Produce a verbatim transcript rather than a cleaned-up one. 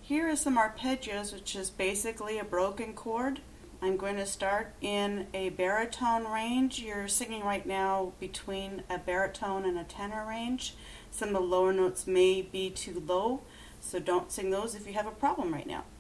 Here is some arpeggios, which is basically a broken chord. I'm going to start in a baritone range. You're singing right now between a baritone and a tenor range. Some of the lower notes may be too low, so don't sing those if you have a problem right now.